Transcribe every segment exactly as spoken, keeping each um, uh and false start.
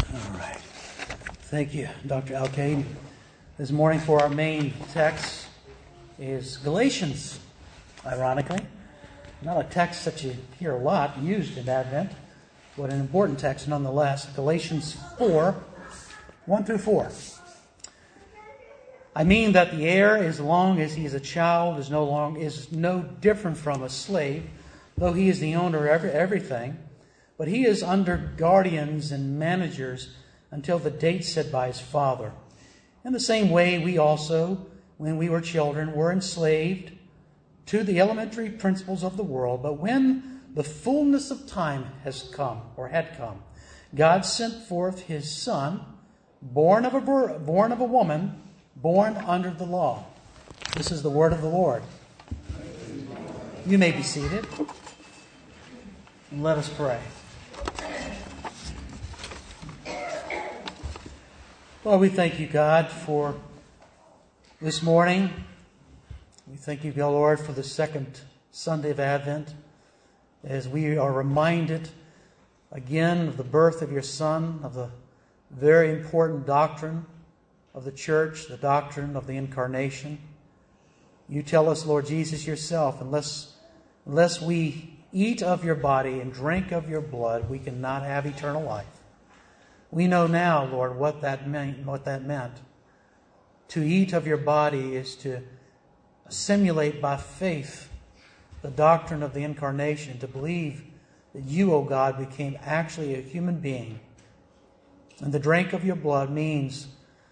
All right. Thank you, Doctor Alcade. This morning for our main text is Galatians, ironically. Not a text that you hear a lot used in Advent, but an important text nonetheless. Galatians four, one through four. I mean that the heir, as long as he is a child, is no long is no different from a slave, though he is the owner of every, everything. But he is under guardians and managers until the date set by his father. In the same way, we also, when we were children, were enslaved to the elementary principles of the world. But when the fullness of time has come, or had come, God sent forth his Son, born of a born of a woman, born under the law. This is the word of the Lord. You may be seated. And let us pray. Lord, we thank you, God, for this morning. We thank you, God, Lord, for the second Sunday of Advent, as we are reminded again of the birth of your Son, of the very important doctrine of the church, the doctrine of the incarnation. You tell us, Lord Jesus, yourself, unless, unless we eat of your body and drink of your blood, we cannot have eternal life. We know now, Lord, what that meant, what that meant. To eat of your body is to assimilate by faith the doctrine of the incarnation, to believe that you, O God, became actually a human being. And the drink of your blood means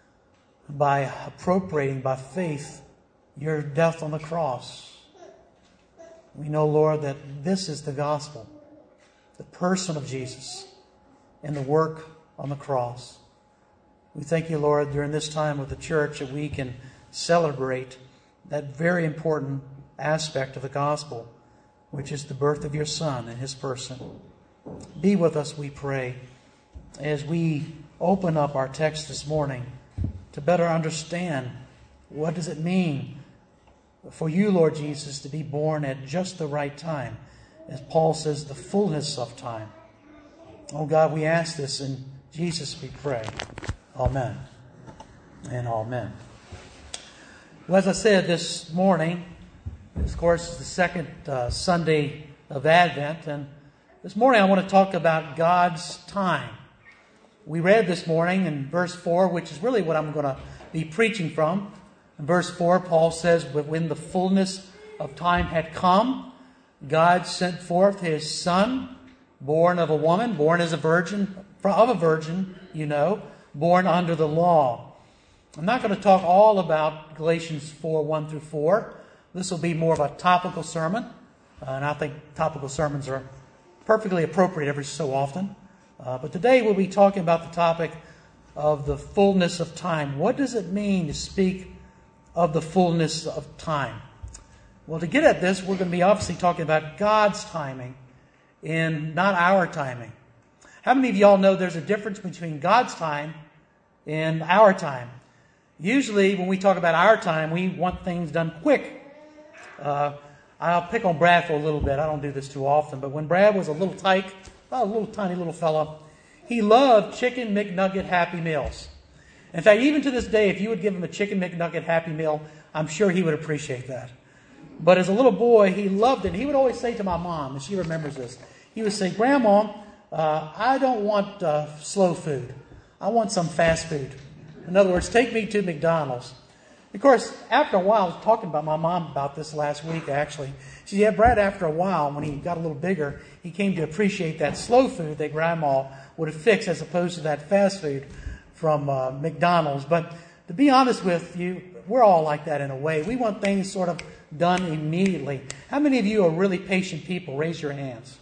by appropriating by faith your death on the cross. We know, Lord, that this is the gospel, the person of Jesus and the work on the cross. We thank you, Lord, during this time of the church that we can celebrate that very important aspect of the gospel, which is the birth of your Son and his person. Be with us, we pray, as we open up our text this morning to better understand what does it mean for you, Lord Jesus, to be born at just the right time. As Paul says, the fullness of time. Oh God, we ask this in Jesus, we pray. Amen and amen. Well, as I said this morning, this, of course, is the second uh, Sunday of Advent. And this morning I want to talk about God's time. We read this morning in verse four, which is really what I'm going to be preaching from. In verse four, Paul says, "But when the fullness of time had come, God sent forth his Son, born of a woman, born as a virgin, of a virgin, you know, born under the law." I'm not going to talk all about Galatians four, one through four. This will be more of a topical sermon. Uh, and I think topical sermons are perfectly appropriate every so often. Uh, but today we'll be talking about the topic of the fullness of time. What does it mean to speak of the fullness of time? Well, to get at this, we're going to be obviously talking about God's timing and not our timing. How many of y'all know there's a difference between God's time and our time? Usually when we talk about our time, we want things done quick. Uh, I'll pick on Brad for a little bit. I don't do this too often, but when Brad was a little tyke, a little tiny little fella, he loved Chicken McNugget Happy Meals. In fact, even to this day, if you would give him a Chicken McNugget Happy Meal, I'm sure he would appreciate that. But as a little boy, he loved it. He would always say to my mom, and she remembers this, he would say, "Grandma, uh, I don't want uh, slow food. I want some fast food. In other words, take me to McDonald's." Of course, after a while, I was talking about my mom about this last week, actually. She said, "Yeah, Brad, after a while, when he got a little bigger, he came to appreciate that slow food that Grandma would have fixed as opposed to that fast food from uh, McDonald's." But to be honest with you, we're all like that in a way. We want things sort of done immediately. How many of you are really patient people? Raise your hands.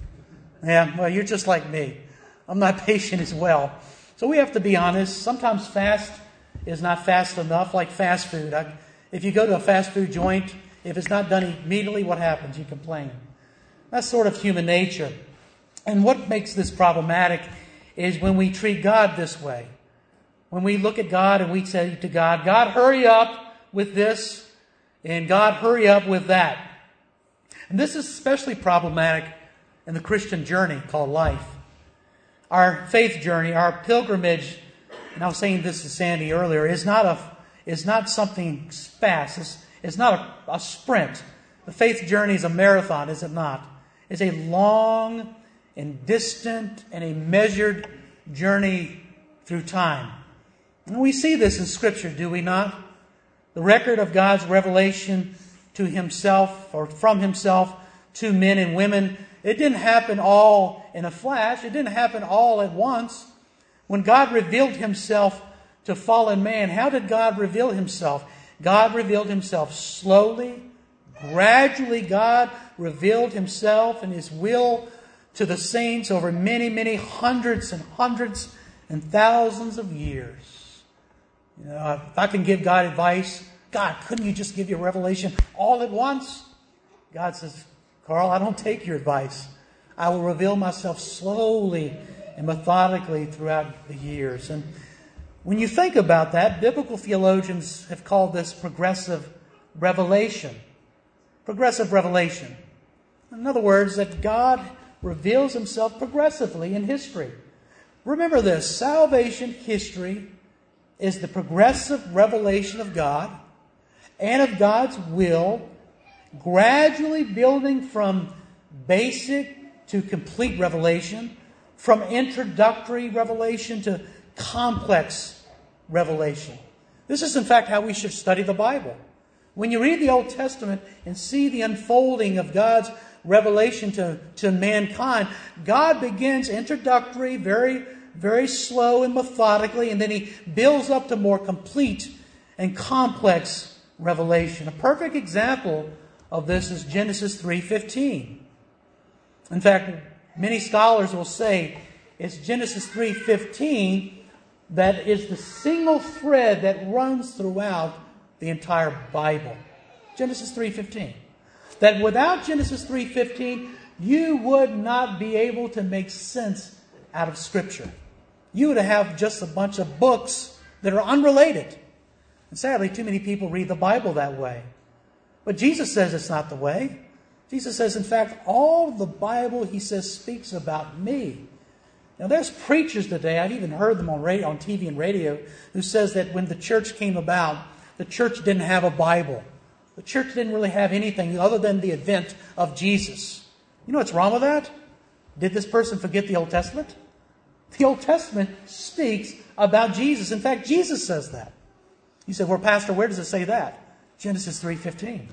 Yeah, well, you're just like me. I'm not patient as well. So we have to be honest. Sometimes fast is not fast enough, like fast food. I, if you go to a fast food joint, if it's not done immediately, what happens? You complain. That's sort of human nature. And what makes this problematic is when we treat God this way. When we look at God and we say to God, "God, hurry up with this," and "God, hurry up with that." And this is especially problematic in the Christian journey called life. Our faith journey, our pilgrimage, and I was saying this to Sandy earlier, is not a is not something fast. It's, it's not a, a sprint. The faith journey is a marathon, is it not? It's a long and distant and a measured journey through time. And we see this in Scripture, do we not? The record of God's revelation to Himself or from Himself to men and women, it didn't happen all in a flash. It didn't happen all at once. When God revealed Himself to fallen man, how did God reveal Himself? God revealed Himself slowly, gradually. God revealed Himself and His will to the saints over many, many hundreds and hundreds and thousands of years. You know, if I can give God advice, God, couldn't you just give your revelation all at once? God says, Carl, I don't take your advice. I will reveal myself slowly and methodically throughout the years. And when you think about that, biblical theologians have called this progressive revelation. Progressive revelation. In other words, that God reveals Himself progressively in history. Remember this, salvation history is the progressive revelation of God and of God's will, gradually building from basic to complete revelation, from introductory revelation to complex revelation. This is, in fact, how we should study the Bible. When you read the Old Testament and see the unfolding of God's revelation to, to mankind, God begins introductory, very, very slow and methodically, and then He builds up to more complete and complex revelation. A perfect example of this is Genesis three fifteen. In fact, many scholars will say it's Genesis three fifteen that is the single thread that runs throughout the entire Bible. Genesis three fifteen. That without Genesis three fifteen, you would not be able to make sense out of Scripture. You would have just a bunch of books that are unrelated. And sadly, too many people read the Bible that way. But Jesus says it's not the way. Jesus says, in fact, all the Bible, He says, speaks about me. Now, there's preachers today, I've even heard them on radio, on T V and radio, who says that when the church came about, the church didn't have a Bible. The church didn't really have anything other than the advent of Jesus. You know what's wrong with that? Did this person forget the Old Testament? The Old Testament speaks about Jesus. In fact, Jesus says that. You said, well, Pastor, where does it say that? Genesis three fifteen.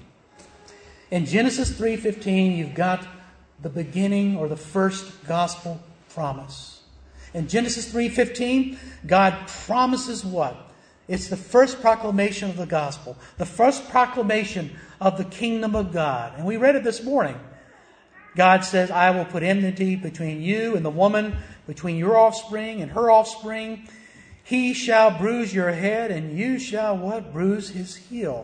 In Genesis three fifteen, you've got the beginning or the first gospel promise. In Genesis three fifteen, God promises what? It's the first proclamation of the gospel. The first proclamation of the kingdom of God. And we read it this morning. God says, I will put enmity between you and the woman, between your offspring and her offspring. He shall bruise your head, and you shall what? Bruise his heel.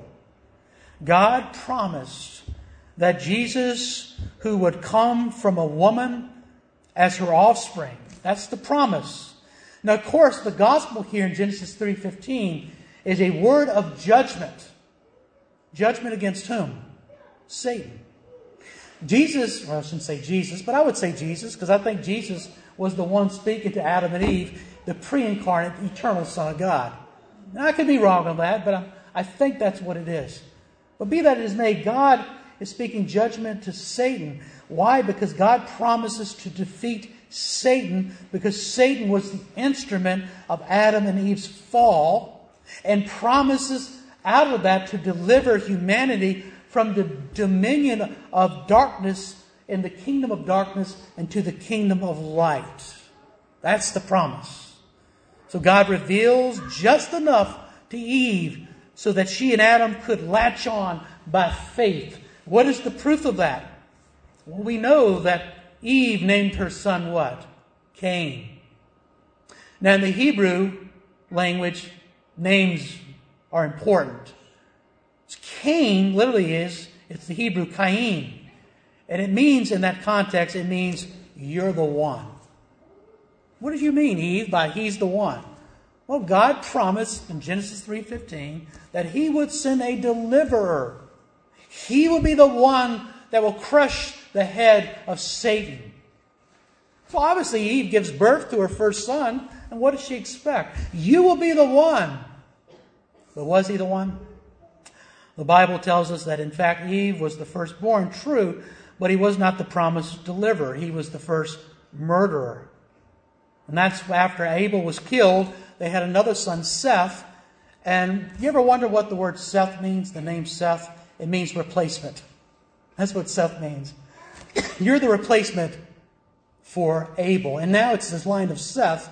God promised that Jesus, who would come from a woman as her offspring. That's the promise. Now, of course, the gospel here in Genesis three fifteen is a word of judgment. Judgment against whom? Satan. Jesus, well, I shouldn't say Jesus, but I would say Jesus, because I think Jesus was the one speaking to Adam and Eve, the pre-incarnate, eternal Son of God. Now, I could be wrong on that, but I, I think that's what it is. But be that as may, God is speaking judgment to Satan. Why? Because God promises to defeat Satan, because Satan was the instrument of Adam and Eve's fall, and promises out of that to deliver humanity from the dominion of darkness in the kingdom of darkness and to the kingdom of light. That's the promise. So God reveals just enough to Eve so that she and Adam could latch on by faith. What is the proof of that? Well, we know that Eve named her son what? Cain. Now in the Hebrew language, names are important. Cain literally is, it's the Hebrew Cain. And it means, in that context, it means you're the one. What do you mean, Eve, by he's the one? Well, God promised in Genesis three fifteen that He would send a deliverer. He will be the one that will crush the head of Satan. So obviously Eve gives birth to her first son, and what does she expect? You will be the one. But was he the one? The Bible tells us that in fact Eve was the firstborn, true, but he was not the promised deliverer. He was the first murderer. And that's after Abel was killed, they had another son, Seth. And you ever wonder what the word Seth means? The name Seth? It means replacement. That's what Seth means. You're the replacement for Abel. And now it's this line of Seth,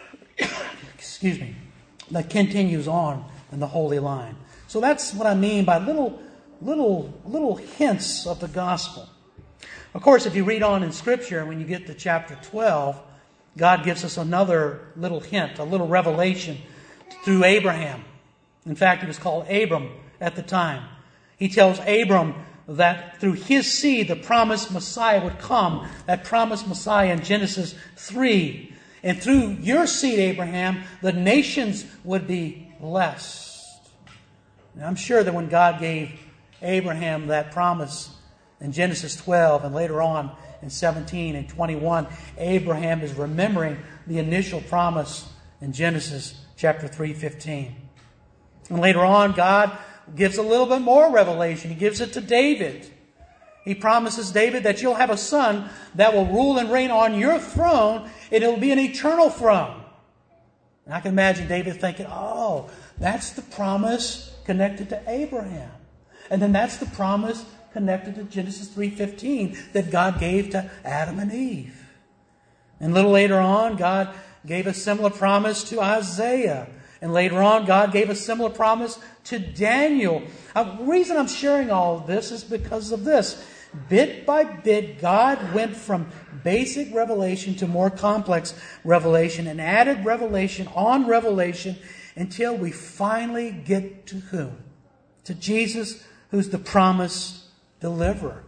excuse me, that continues on in the holy line. So that's what I mean by little, little, little hints of the gospel. Of course, if you read on in Scripture, when you get to chapter twelve, God gives us another little hint, a little revelation through Abraham. In fact, he was called Abram at the time. He tells Abram that through his seed, the promised Messiah would come. That promised Messiah in Genesis three. And through your seed, Abraham, the nations would be blessed. And I'm sure that when God gave Abraham that promise in Genesis twelve and later on in seventeen and twenty-one, Abraham is remembering the initial promise in Genesis chapter three fifteen. And later on, God gives a little bit more revelation. He gives it to David. He promises David that you'll have a son that will rule and reign on your throne, and it will be an eternal throne. And I can imagine David thinking, oh, that's the promise connected to Abraham. And then that's the promise connected to Genesis three fifteen that God gave to Adam and Eve. And a little later on, God gave a similar promise to Isaiah. And later on, God gave a similar promise to Daniel. Uh, the reason I'm sharing all of this is because of this. Bit by bit, God went from basic revelation to more complex revelation and added revelation on revelation until we finally get to whom? To Jesus, who's the promised deliverer.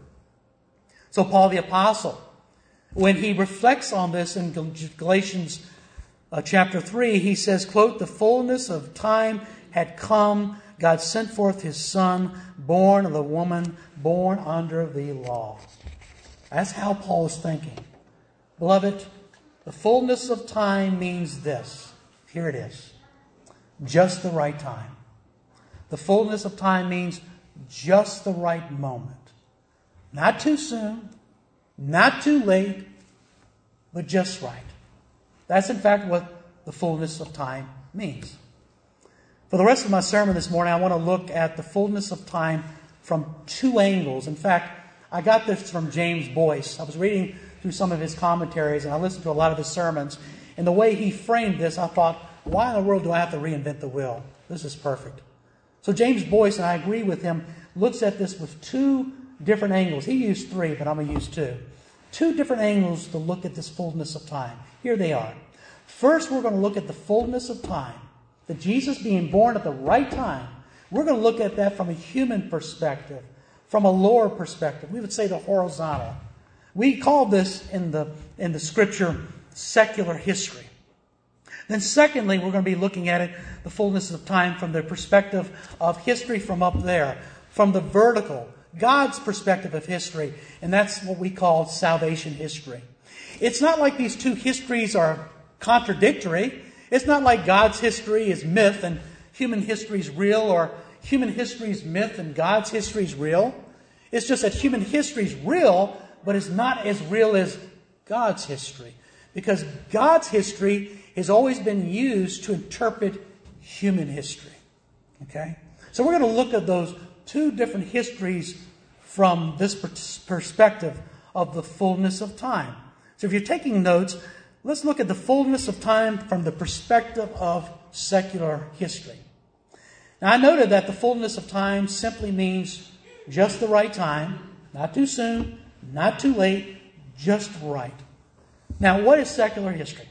So Paul the Apostle, when he reflects on this in Galatians uh, chapter three, he says, quote, the fullness of time had come. God sent forth His Son, born of the woman, born under the law. That's how Paul is thinking. Beloved, the fullness of time means this. Here it is. Just the right time. The fullness of time means just the right moment. Not too soon, not too late, but just right. That's in fact what the fullness of time means. For the rest of my sermon this morning, I want to look at the fullness of time from two angles. In fact, I got this from James Boyce. I was reading through some of his commentaries, and I listened to a lot of his sermons. And the way he framed this, I thought, why in the world do I have to reinvent the wheel? This is perfect. So James Boyce, and I agree with him, looks at this with two different angles. He used three, but I'm going to use two. Two different angles to look at this fullness of time. Here they are. First, we're going to look at the fullness of time. That Jesus being born at the right time. We're going to look at that from a human perspective, from a lower perspective. We would say the horizontal. We call this in the, in the Scripture secular history. Then secondly, we're going to be looking at it, the fullness of time, from the perspective of history from up there, from the vertical, God's perspective of history, and that's what we call salvation history. It's not like these two histories are contradictory. It's not like God's history is myth and human history is real, or human history is myth and God's history is real. It's just that human history is real, but it's not as real as God's history. Because God's history has always been used to interpret human history. Okay? So we're going to look at those two different histories from this perspective of the fullness of time. So if you're taking notes, let's look at the fullness of time from the perspective of secular history. Now, I noted that the fullness of time simply means just the right time, not too soon, not too late, just right. Now, what is secular history?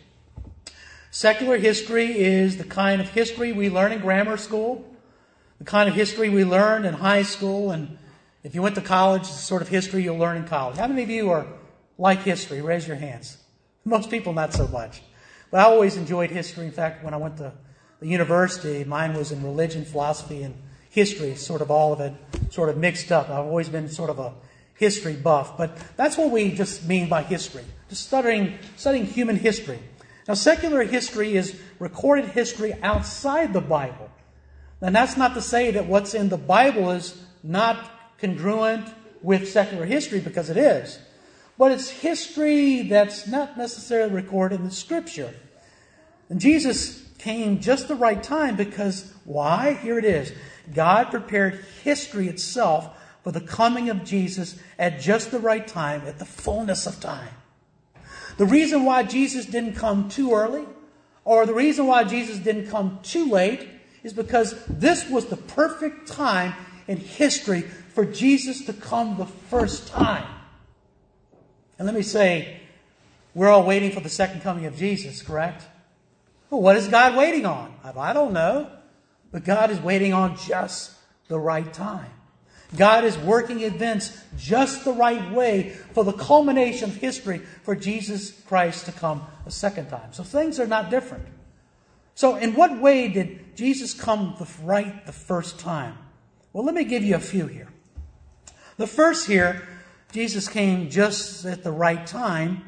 Secular history is the kind of history we learn in grammar school, the kind of history we learned in high school, and if you went to college, the sort of history you'll learn in college. How many of you are like history? Raise your hands. Most people not so much. But I always enjoyed history. In fact, when I went to the university, mine was in religion, philosophy, and history, sort of all of it sort of mixed up. I've always been sort of a history buff, but that's what we just mean by history. Just studying, studying human history. Now, secular history is recorded history outside the Bible. And that's not to say that what's in the Bible is not congruent with secular history, because it is. But it's history that's not necessarily recorded in the Scripture. And Jesus came just the right time because, why? Here it is. God prepared history itself for the coming of Jesus at just the right time, at the fullness of time. The reason why Jesus didn't come too early, or the reason why Jesus didn't come too late, is because this was the perfect time in history for Jesus to come the first time. And let me say, we're all waiting for the second coming of Jesus, correct? Well, what is God waiting on? I don't know. But God is waiting on just the right time. God is working events just the right way for the culmination of history for Jesus Christ to come a second time. So things are not different. So in what way did Jesus come the right the first time? Well, let me give you a few here. The first here, Jesus came just at the right time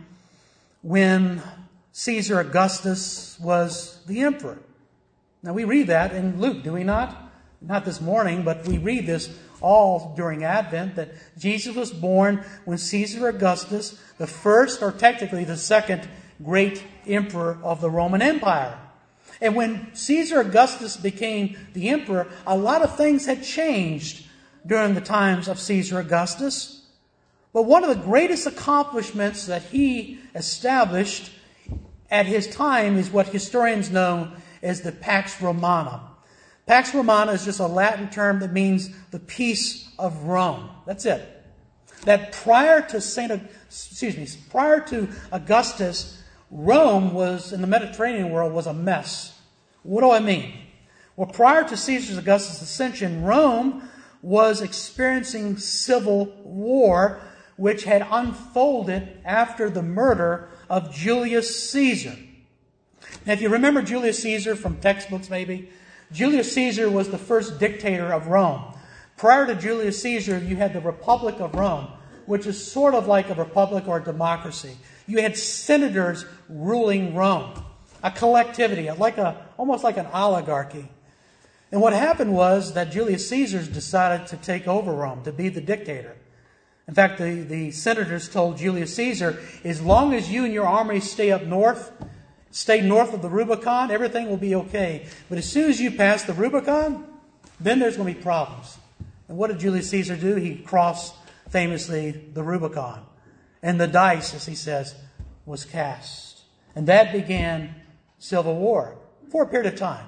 when Caesar Augustus was the emperor. Now we read that in Luke, do we not? Not this morning, but we read this all during Advent, that Jesus was born when Caesar Augustus, the first, or technically the second, great emperor of the Roman Empire. And when Caesar Augustus became the emperor, a lot of things had changed during the times of Caesar Augustus. But one of the greatest accomplishments that he established at his time is what historians know as the Pax Romana. Pax Romana is just a Latin term that means the peace of Rome. That's it. That prior to Saint, excuse me, prior to Augustus, Rome was, in the Mediterranean world, was a mess. What do I mean? Well, prior to Caesar Augustus' ascension, Rome was experiencing civil war, which had unfolded after the murder of Julius Caesar. Now, if you remember Julius Caesar from textbooks maybe, Julius Caesar was the first dictator of Rome. Prior to Julius Caesar, you had the Republic of Rome, which is sort of like a republic or a democracy. You had senators ruling Rome, a collectivity, like a almost like an oligarchy. And what happened was that Julius Caesar decided to take over Rome, to be the dictator. In fact, the, the senators told Julius Caesar, as long as you and your army stay up north, stay north of the Rubicon, everything will be okay. But as soon as you pass the Rubicon, then there's going to be problems. And what did Julius Caesar do? He crossed, famously, the Rubicon. And the dice, as he says, was cast. And that began civil war for a period of time.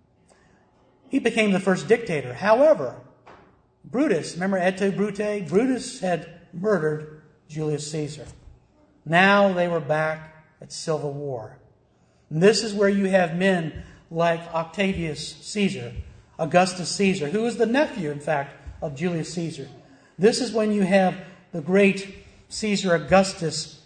He became the first dictator. However, Brutus, remember Et Brute? Brutus had murdered Julius Caesar. Now they were back at civil war. And this is where you have men like Octavius Caesar, Augustus Caesar, who was the nephew, in fact, of Julius Caesar. This is when you have the great Caesar Augustus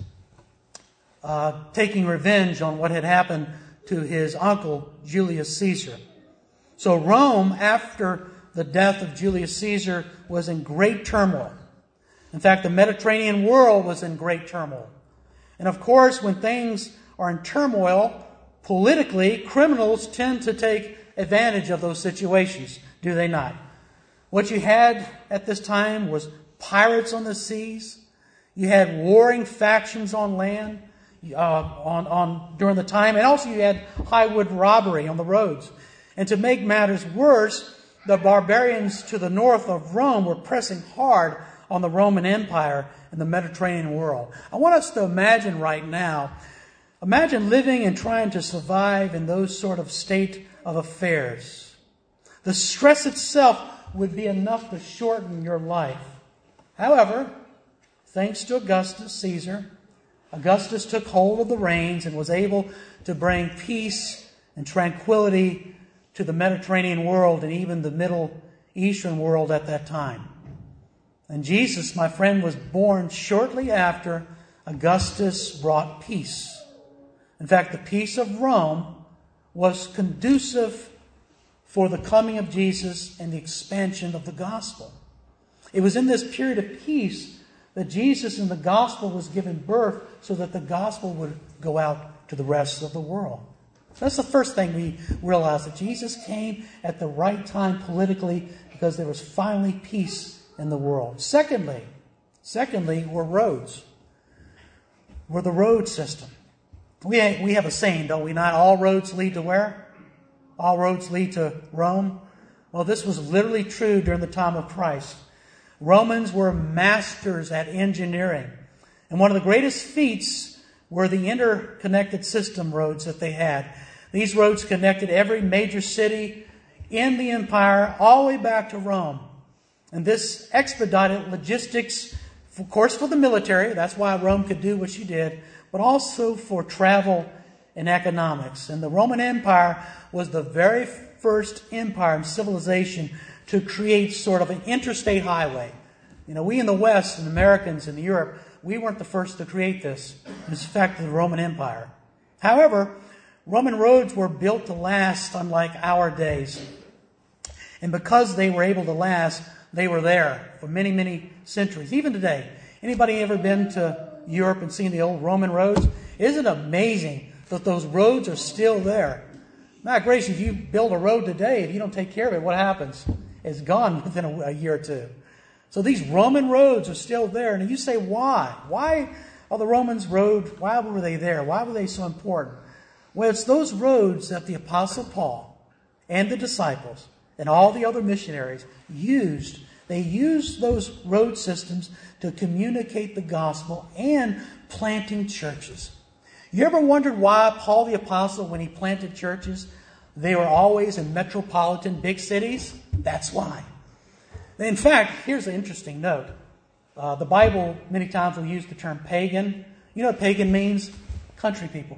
uh, taking revenge on what had happened to his uncle, Julius Caesar. So Rome, after the death of Julius Caesar, was in great turmoil. In fact, the Mediterranean world was in great turmoil. And of course, when things are in turmoil, politically, criminals tend to take advantage of those situations, do they not? What you had at this time was pirates on the seas. You had warring factions on land uh, on, on during the time. And also you had highway robbery on the roads. And to make matters worse, the barbarians to the north of Rome were pressing hard on the Roman Empire and the Mediterranean world. I want us to imagine right now, imagine living and trying to survive in those sort of state of affairs. The stress itself would be enough to shorten your life. However, thanks to Augustus Caesar, Augustus took hold of the reins and was able to bring peace and tranquility to the Mediterranean world and even the Middle Eastern world at that time. And Jesus, my friend, was born shortly after Augustus brought peace. In fact, the peace of Rome was conducive for the coming of Jesus and the expansion of the gospel. It was in this period of peace that Jesus in the gospel was given birth so that the gospel would go out to the rest of the world. That's the first thing we realize, that Jesus came at the right time politically because there was finally peace in the world. Secondly, secondly were roads. Were the road system. We we have a saying, don't we not? All roads lead to where? All roads lead to Rome. Well, this was literally true during the time of Christ. Romans were masters at engineering. And one of the greatest feats were the interconnected system roads that they had. These roads connected every major city in the empire all the way back to Rome. And this expedited logistics, of course, for the military. That's why Rome could do what she did. But also for travel and economics. And the Roman Empire was the very first empire in civilization to create sort of an interstate highway. You know, we in the West, and Americans in Europe, we weren't the first to create this. It was, in fact, the Roman Empire. However, Roman roads were built to last, unlike our days. And because they were able to last, they were there for many, many centuries. Even today. Anybody ever been to Europe and seen the old Roman roads? Isn't it amazing that those roads are still there? My gracious, if you build a road today, if you don't take care of it, what happens? It's gone within a, a year or two. So these Roman roads are still there. And you say, why? Why are the Romans road? Why were they there? Why were they so important? Well, it's those roads that the Apostle Paul and the disciples and all the other missionaries used. They used those road systems to communicate the gospel and planting churches. You ever wondered why Paul the Apostle, when he planted churches, they were always in metropolitan big cities? That's why. In fact, here's an interesting note. Uh, the Bible many times will use the term pagan. You know what pagan means? Country people.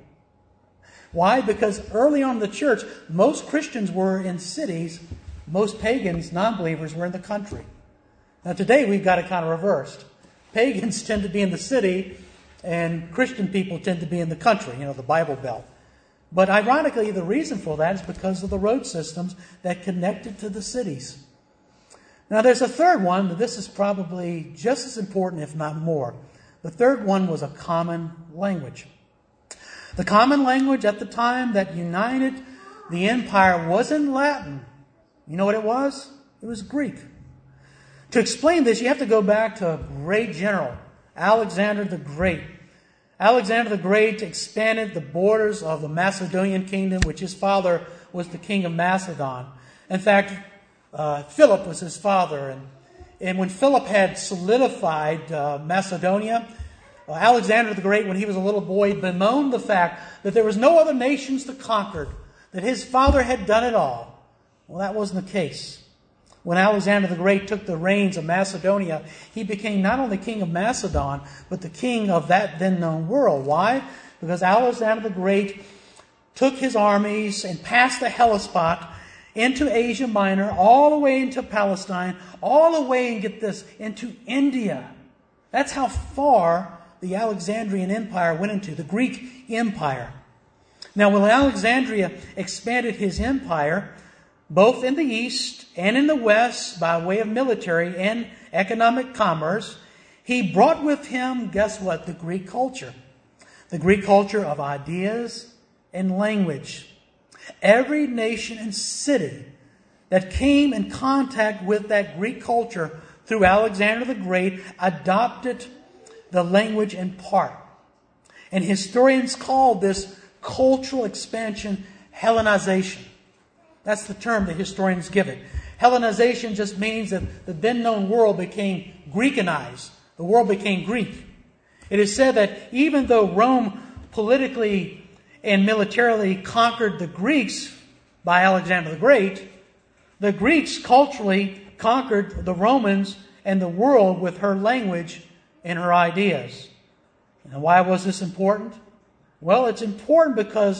Why? Because early on in the church, most Christians were in cities. Most pagans, non-believers, were in the country. Now today we've got it kind of reversed. Pagans tend to be in the city, and Christian people tend to be in the country, you know, the Bible Belt. But ironically, the reason for that is because of the road systems that connected to the cities. Now there's a third one, but this is probably just as important, if not more. The third one was a common language. The common language at the time that united the empire wasn't Latin. You know what it was? It was Greek. To explain this, you have to go back to a great general, Alexander the Great. Alexander the Great expanded the borders of the Macedonian kingdom, which his father was the king of Macedon. In fact, uh, Philip was his father. And, and when Philip had solidified uh, Macedonia, uh, Alexander the Great, when he was a little boy, bemoaned the fact that there was no other nations to conquer, that his father had done it all. Well, that wasn't the case. When Alexander the Great took the reins of Macedonia, he became not only king of Macedon, but the king of that then known world. Why? Because Alexander the Great took his armies and passed the Hellespont into Asia Minor, all the way into Palestine, all the way, and get this, into India. That's how far the Alexandrian Empire went into, the Greek Empire. Now, when Alexandria expanded his empire, both in the east and in the west, by way of military and economic commerce, he brought with him, guess what, the Greek culture. The Greek culture of ideas and language. Every nation and city that came in contact with that Greek culture through Alexander the Great adopted the language in part. And historians call this cultural expansion Hellenization. That's the term that historians give it. Hellenization just means that the then known world became Greekanized. The world became Greek. It is said that even though Rome politically and militarily conquered the Greeks by Alexander the Great, the Greeks culturally conquered the Romans and the world with her language and her ideas. And why was this important? Well, it's important because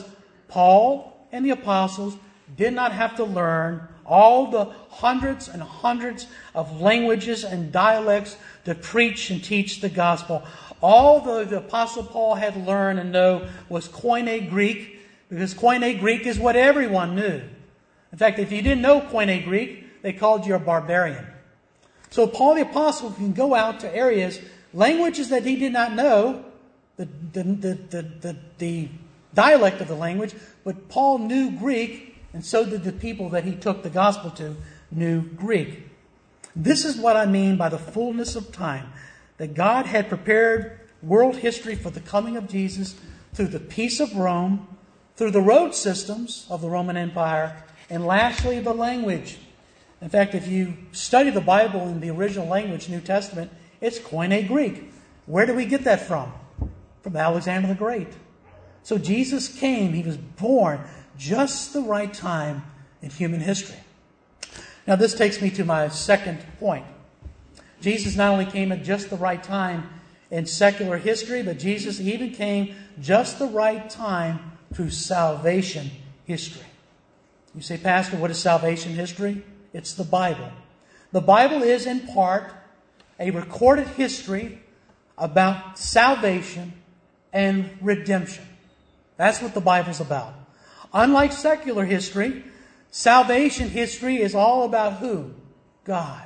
Paul and the apostles did not have to learn all the hundreds and hundreds of languages and dialects to preach and teach the gospel. All the, the Apostle Paul had learned and know was Koine Greek, because Koine Greek is what everyone knew. In fact, if you didn't know Koine Greek, they called you a barbarian. So Paul the Apostle can go out to areas languages that he did not know, the, the, the, the, the, the dialect of the language, but Paul knew Greek, and so did the people that he took the gospel to knew Greek. This is what I mean by the fullness of time, that God had prepared world history for the coming of Jesus through the peace of Rome, through the road systems of the Roman Empire, and lastly, the language. In fact, if you study the Bible in the original language, New Testament, it's Koine Greek. Where do we get that from? From Alexander the Great. So Jesus came, he was born just the right time in human history. Now this takes me to my second point. Jesus not only came at just the right time in secular history, but Jesus even came just the right time through salvation history. You say, Pastor, what is salvation history? It's the Bible. The Bible is in part a recorded history about salvation and redemption. That's what the Bible's about. Unlike secular history, salvation history is all about who? God.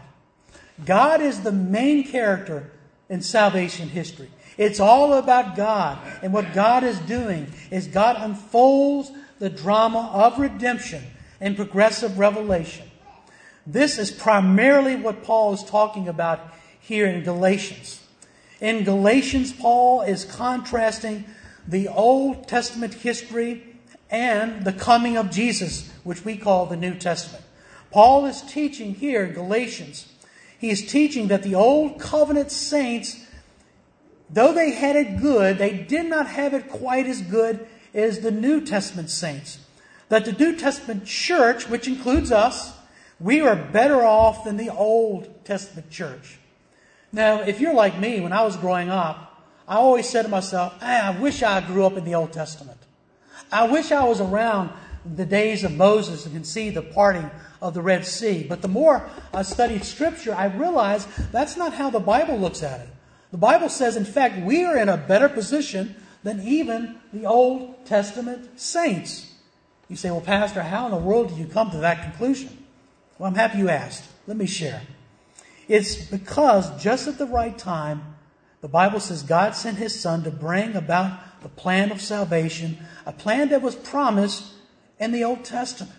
God is the main character in salvation history. It's all about God. And what God is doing is God unfolds the drama of redemption and progressive revelation. This is primarily what Paul is talking about here in Galatians. In Galatians, Paul is contrasting the Old Testament history and the coming of Jesus, which we call the New Testament. Paul is teaching here in Galatians, he is teaching that the Old Covenant saints, though they had it good, they did not have it quite as good as the New Testament saints. That the New Testament church, which includes us, we are better off than the Old Testament church. Now, if you're like me, when I was growing up, I always said to myself, ah, I wish I grew up in the Old Testament. I wish I was around the days of Moses and could see the parting of the Red Sea. But the more I studied Scripture, I realized that's not how the Bible looks at it. The Bible says, in fact, we are in a better position than even the Old Testament saints. You say, well, Pastor, how in the world did you come to that conclusion? Well, I'm happy you asked. Let me share. It's because just at the right time, the Bible says God sent His Son to bring about the plan of salvation, a plan that was promised in the Old Testament.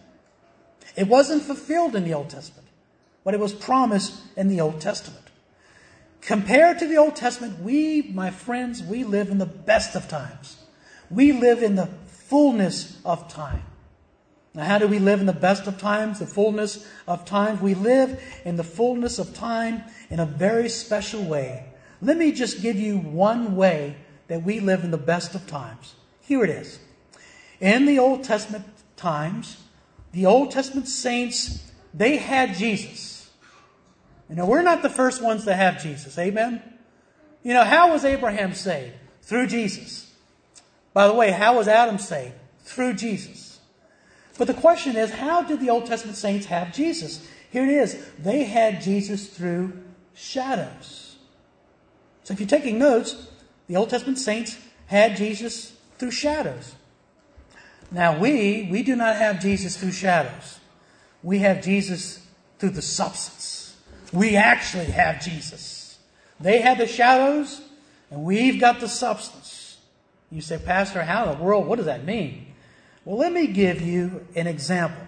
It wasn't fulfilled in the Old Testament, but it was promised in the Old Testament. Compared to the Old Testament, we, my friends, we live in the best of times. We live in the fullness of time. Now, how do we live in the best of times, the fullness of time? We live in the fullness of time in a very special way. Let me just give you one way that we live in the best of times. Here it is. In the Old Testament times, the Old Testament saints, they had Jesus. You know, we're not the first ones to have Jesus. Amen? You know, how was Abraham saved? Through Jesus. By the way, how was Adam saved? Through Jesus. But the question is, how did the Old Testament saints have Jesus? Here it is. They had Jesus through shadows. So if you're taking notes, the Old Testament saints had Jesus through shadows. Now we, we do not have Jesus through shadows. We have Jesus through the substance. We actually have Jesus. They had the shadows, and we've got the substance. You say, Pastor, how in the world, what does that mean? Well, let me give you an example.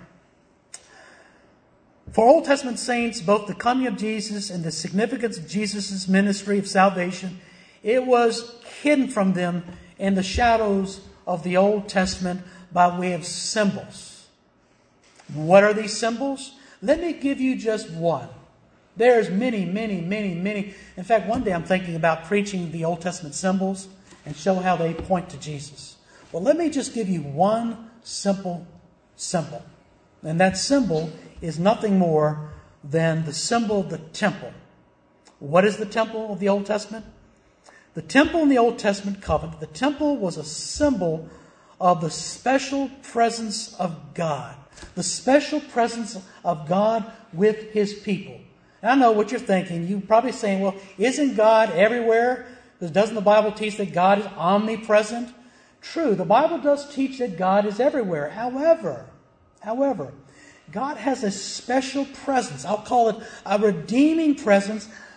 For Old Testament saints, both the coming of Jesus and the significance of Jesus' ministry of salvation, it was hidden from them in the shadows of the Old Testament by way of symbols. What are these symbols? Let me give you just one. There's many, many, many, many. In fact, one day I'm thinking about preaching the Old Testament symbols and show how they point to Jesus. Well, let me just give you one simple symbol. And that symbol is nothing more than the symbol of the temple. What is the temple of the Old Testament? The temple in the Old Testament covenant, the temple was a symbol of the special presence of God. The special presence of God with His people. And I know what you're thinking. You're probably saying, well, isn't God everywhere? Because doesn't the Bible teach that God is omnipresent? True, the Bible does teach that God is everywhere. However, however, God has a special presence. I'll call it a redeeming presence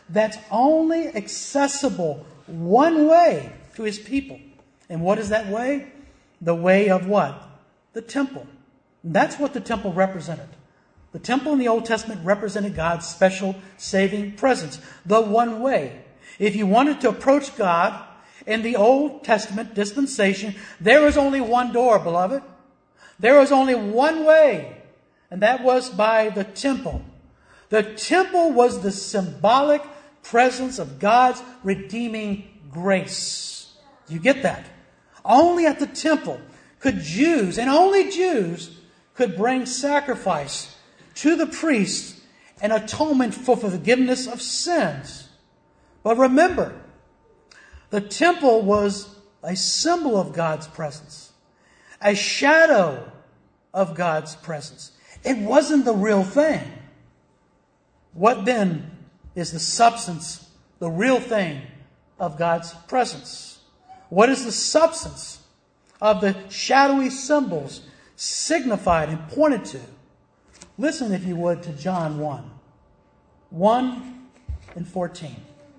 that's only accessible one way to His people. And what is that way? The way of what? The temple. And that's what the temple represented. The temple in the Old Testament represented God's special saving presence. The one way. If you wanted to approach God in the Old Testament dispensation, there was only one door, beloved. There was only one way. And that was by the temple. The temple was the symbolic presence of God's redeeming grace. You get that? Only at the temple could Jews, and only Jews, could bring sacrifice to the priests and atonement for forgiveness of sins. But remember, the temple was a symbol of God's presence, a shadow of God's presence. It wasn't the real thing. What then is the substance, the real thing of God's presence? What is the substance of the shadowy symbols signified and pointed to? Listen, if you would, to John one. one and fourteen.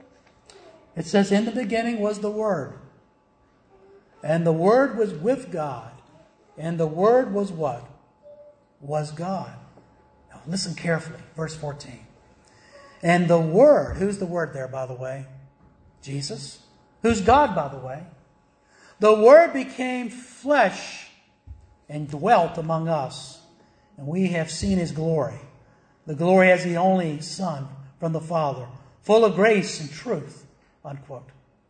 It says, "In the beginning was the Word, and the Word was with God, and the Word was what? Was God." Now listen carefully. Verse fourteen. "And the Word," who's the Word there, by the way? Jesus. Who's God, by the way? "The Word became flesh and dwelt among us, and we have seen His glory. The glory as the only Son from the Father, full of grace and truth." Unquote.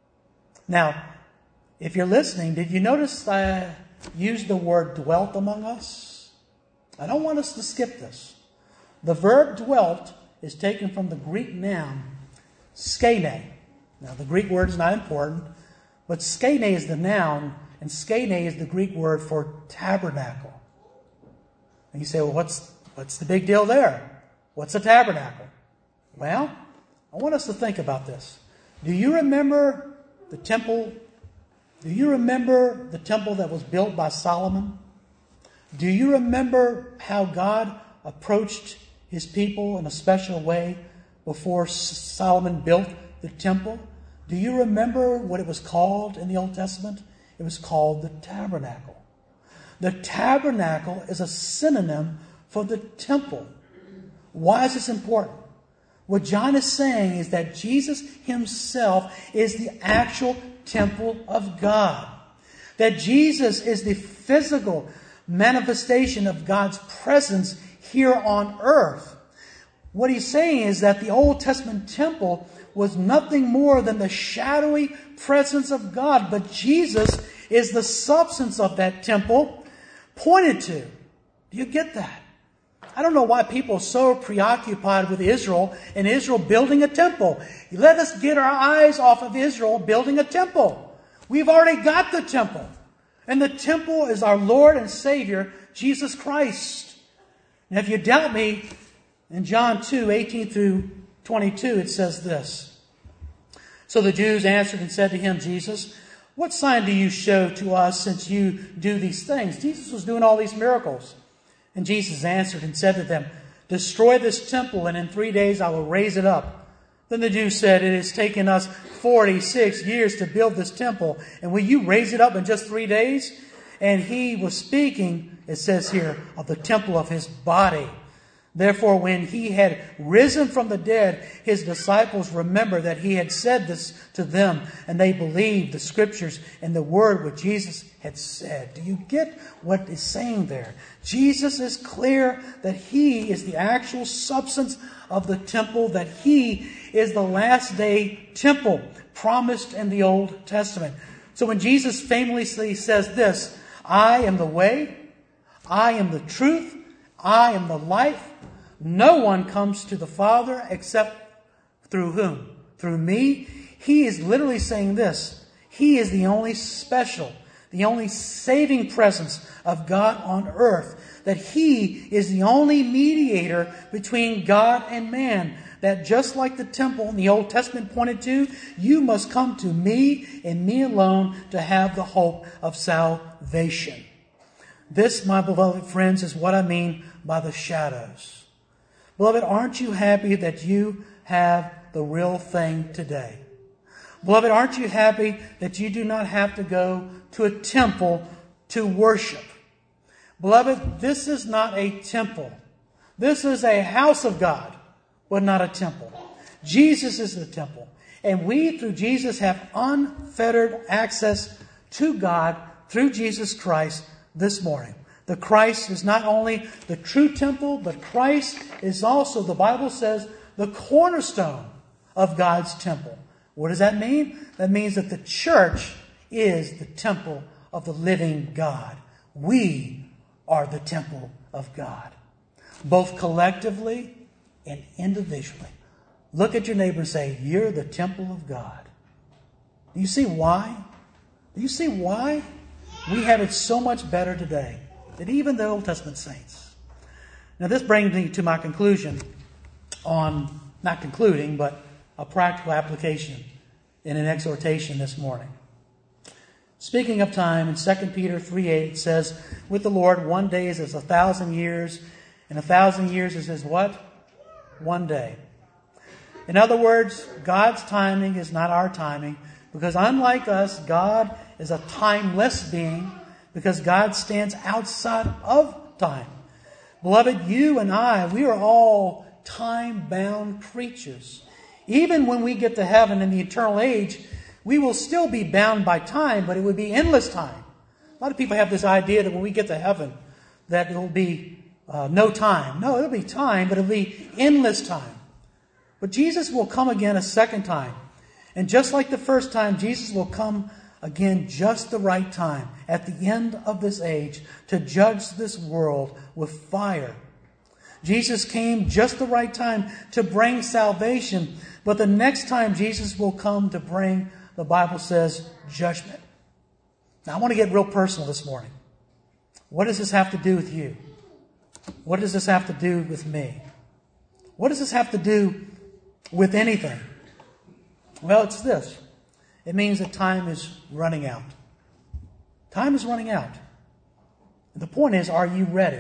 Now, if you're listening, did you notice I used the word dwelt among us? I don't want us to skip this. The verb dwelt is taken from the Greek noun skene. Now, the Greek word is not important, but skene is the noun, and skene is the Greek word for tabernacle. And you say, well, what's, what's the big deal there? What's a tabernacle? Well, I want us to think about this. Do you remember the temple? Do you remember the temple that was built by Solomon? Do you remember how God approached His people in a special way before Solomon built the temple? Do you remember what it was called in the Old Testament? It was called the tabernacle. The tabernacle is a synonym for the temple. Why is this important? What John is saying is that Jesus Himself is the actual temple of God. That Jesus is the physical manifestation of God's presence here on earth. What he's saying is that the Old Testament temple was nothing more than the shadowy presence of God. But Jesus is the substance of that temple pointed to. Do you get that? I don't know why people are so preoccupied with Israel and Israel building a temple. Let us get our eyes off of Israel building a temple. We've already got the temple. And the temple is our Lord and Savior, Jesus Christ. And if you doubt me, in John two, eighteen through twenty-two, it says this. "So the Jews answered and said to Him, 'Jesus, what sign do you show to us since you do these things?'" Jesus was doing all these miracles. And Jesus answered and said to them, "Destroy this temple, and in three days I will raise it up." Then the Jews said, "It has taken us forty-six years to build this temple, and will you raise it up in just three days?" And He was speaking, it says here, of the temple of His body. Therefore, when He had risen from the dead, His disciples remembered that He had said this to them, and they believed the Scriptures and the word which Jesus had said. Do you get what is saying there? Jesus is clear that He is the actual substance of the temple, that He is the last day temple promised in the Old Testament. So when Jesus famously says this, "I am the way, I am the truth, I am the life. No one comes to the Father except through whom? Through me." He is literally saying this. He is the only special, the only saving presence of God on earth. That He is the only mediator between God and man. That just like the temple in the Old Testament pointed to, you must come to me and me alone to have the hope of salvation. This, my beloved friends, is what I mean by the shadows. Beloved, aren't you happy that you have the real thing today. Beloved, aren't you happy that you do not have to go to a temple to worship? Beloved, this is not a temple. This is a house of God, but not a temple. Jesus is the temple. And we, through Jesus, have unfettered access to God through Jesus Christ this morning. The Christ is not only the true temple, but Christ is also, the Bible says, the cornerstone of God's temple. What does that mean? That means that the church is the temple of the living God. We are the temple of God, both collectively and individually. Look at your neighbor and say, you're the temple of God. Do you see why? Do you see why we have it so much better today than even the Old Testament saints? Now this brings me to my conclusion on, not concluding, but a practical application in an exhortation this morning. Speaking of time, in Second Peter three eight, it says, with the Lord, one day is as a thousand years, and a thousand years is as what? One day. In other words, God's timing is not our timing, because unlike us, God is a timeless being, because God stands outside of time. Beloved, you and I, we are all time-bound creatures. Even when we get to heaven in the eternal age, we will still be bound by time, but it would be endless time. A lot of people have this idea that when we get to heaven, that it will be uh, no time. No, it'll be time, but it'll be endless time. But Jesus will come again a second time. And just like the first time, Jesus will come again just the right time, at the end of this age, to judge this world with fire. Jesus came just the right time to bring salvation. But the next time Jesus will come to bring, the Bible says, judgment. Now I want to get real personal this morning. What does this have to do with you? What does this have to do with me? What does this have to do with anything? Well, it's this. It means that time is running out. Time is running out. The point is, are you ready?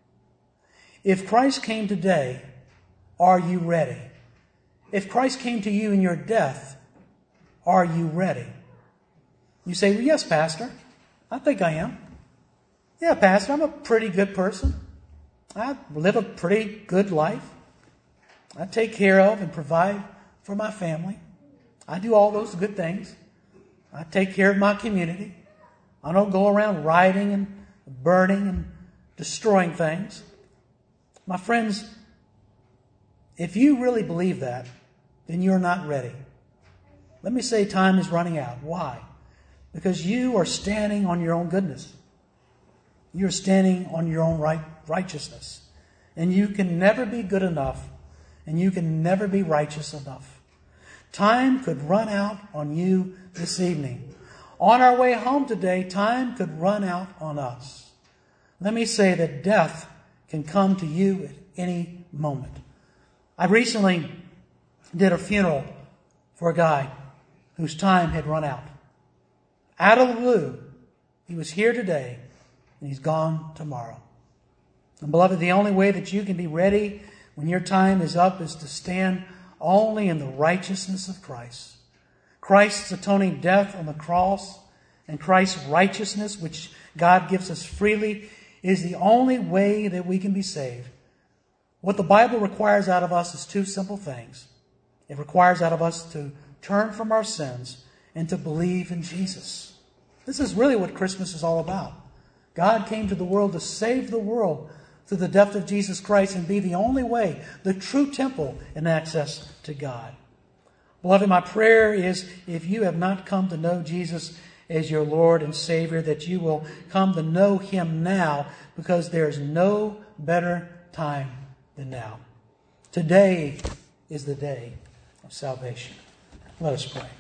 If Christ came today, are you ready? If Christ came to you in your death, are you ready? You say, well, yes, Pastor. I think I am. Yeah, Pastor, I'm a pretty good person. I live a pretty good life. I take care of and provide for my family. I do all those good things. I take care of my community. I don't go around rioting and burning and destroying things. My friends, if you really believe that, then you're not ready. Let me say time is running out. Why? Because you are standing on your own goodness. You're standing on your own right, righteousness. And you can never be good enough. And you can never be righteous enough. Time could run out on you this evening. On our way home today, time could run out on us. Let me say that death can come to you at any moment. I recently did a funeral for a guy whose time had run out. Out of the blue, he was here today and he's gone tomorrow. And beloved, the only way that you can be ready when your time is up is to stand only in the righteousness of Christ. Christ's atoning death on the cross and Christ's righteousness, which God gives us freely, is the only way that we can be saved. What the Bible requires out of us is two simple things. It requires out of us to turn from our sins and to believe in Jesus. This is really what Christmas is all about. God came to the world to save the world through the death of Jesus Christ and be the only way, the true temple and access to God. Beloved, my prayer is, if you have not come to know Jesus as your Lord and Savior, that you will come to know Him now, because there is no better time than now. Today is the day of salvation. Let us pray.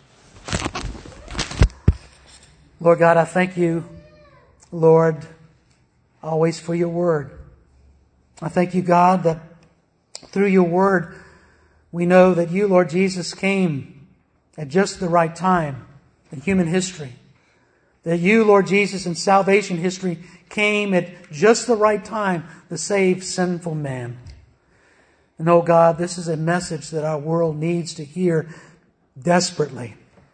Lord God, I thank you, Lord, always for your word. I thank you, God, that through your word, we know that you, Lord Jesus, came at just the right time in human history. That you, Lord Jesus, in salvation history, came at just the right time to save sinful man. And oh God, this is a message that our world needs to hear desperately.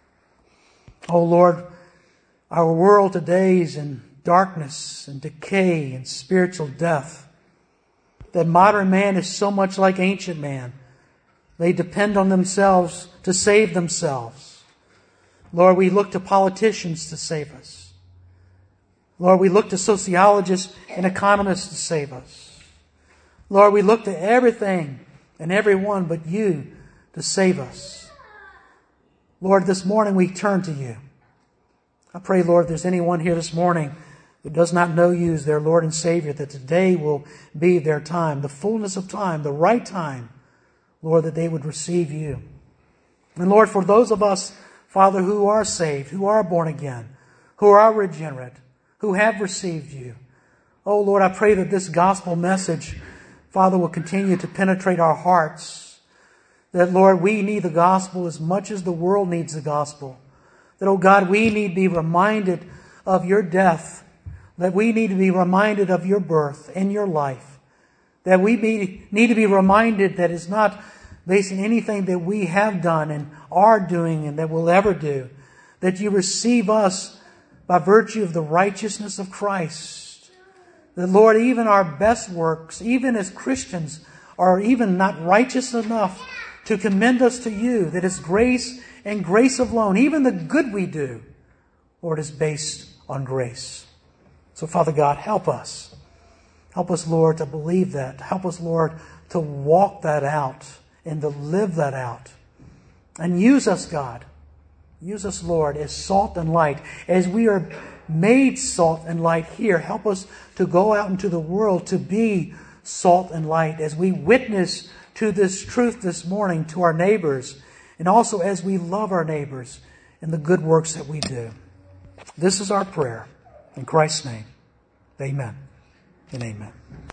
Oh Lord, our world today is in darkness and decay and spiritual death. That modern man is so much like ancient man. They depend on themselves to save themselves. Lord, we look to politicians to save us. Lord, we look to sociologists and economists to save us. Lord, we look to everything and everyone but you to save us. Lord, this morning we turn to you. I pray, Lord, if there's anyone here this morning who does not know you as their Lord and Savior, that today will be their time, the fullness of time, the right time, Lord, that they would receive you. And Lord, for those of us, Father, who are saved, who are born again, who are regenerate, who have received you, oh Lord, I pray that this gospel message, Father, will continue to penetrate our hearts. That, Lord, we need the gospel as much as the world needs the gospel. That, oh God, we need to be reminded of your death. That we need to be reminded of your birth and your life. That we be, need to be reminded that it's not based on anything that we have done and are doing and that we'll ever do. That you receive us by virtue of the righteousness of Christ. That, Lord, even our best works, even as Christians, are even not righteous enough to commend us to you. That it's grace and grace alone. Even the good we do, Lord, is based on grace. So, Father God, help us. Help us, Lord, to believe that. Help us, Lord, to walk that out and to live that out. And use us, God. Use us, Lord, as salt and light. As we are made salt and light here, help us to go out into the world to be salt and light as we witness to this truth this morning to our neighbors, and also as we love our neighbors in the good works that we do. This is our prayer. In Christ's name, amen and amen.